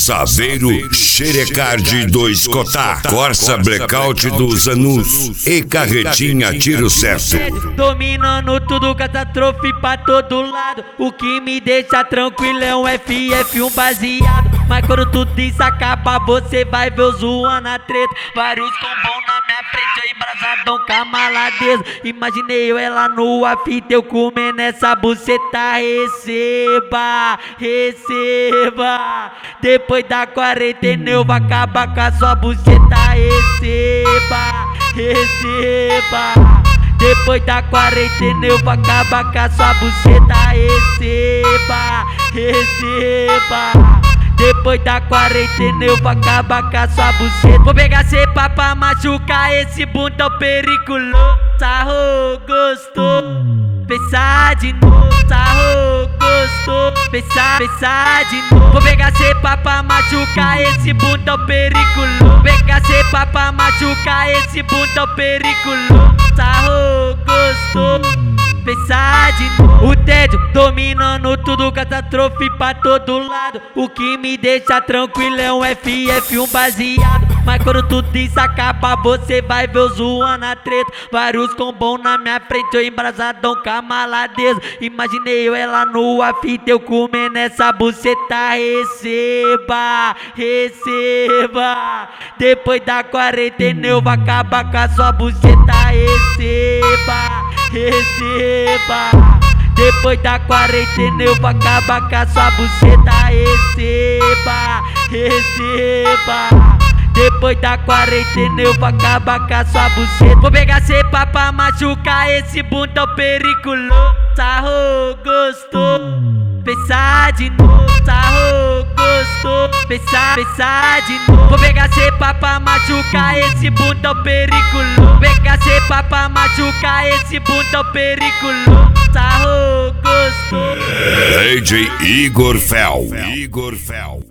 Saveiro Xerecard do Escotar, Corsa Blackout do Zanus e Carretinha Tiro Certo. Dominando tudo, catástrofe pra todo lado. O que me deixa tranquilo é um FF1 baseado. Mas quando tudo isso acaba, você vai ver eu zoando a treta. Vários combos na minha frente, eu embrasadão com a maladeza. Imaginei eu ela nua, fita, eu comendo essa buceta. Receba, receba. Depois da quarentena eu vou acabar com a sua buceta. Receba, receba. Depois da quarentena eu vou acabar com a sua buceta. Receba, receba. Depois da quarentena eu vou acabar com a sua buceta. Vou pegar cepa pra machucar esse bundão periculoso. Sarro, gostou? Pensar de novo. Sarro, gostou? Pensar de novo. Vou pegar cepa pra machucar esse bundão periculoso. Pegar cepa pra machucar esse bundão periculoso. Sarro, gostou? Pensar de novo. O tédio dominando tudo, catástrofe pra todo lado. O que me deixa tranquilo é um FF1 baseado. Mas quando tudo isso acaba, você vai ver eu zoando a treta. Vários combos na minha frente, eu embrasadão com a maladeza. Imaginei eu ela nua, fita, eu comendo essa buceta. Receba, receba. Depois da quarentena eu vou acabar com a sua buceta. Receba, receba. Depois da quarentena eu vou acabar com a sua buceta. Receba, receba. Depois da quarentena eu vou acabar com a sua buceta. Vou pegar cepa pra machucar esse bundão periculoso. Sarro, gostou? Pensar de novo. Sarro, gostou? Pensar de novo. Vou pegar cepa pra machucar esse bundão periculoso. Pegar cepa pra machucar esse bundão periculoso. Sarro, gostou? DJ Igor Fel.